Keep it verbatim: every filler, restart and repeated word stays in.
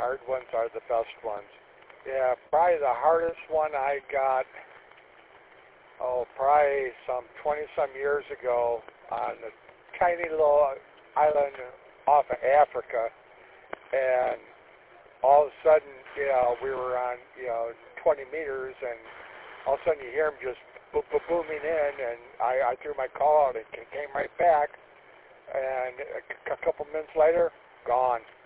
hard ones are the best ones. Yeah, probably the hardest one I got, oh, probably some twenty-some years ago on a tiny little island off of Africa. And all of a sudden, you know, we were on, you know, twenty meters, and all of a sudden you hear them just bo- bo- booming in, and I, I threw my call out and came right back. And a, a couple minutes later, gone.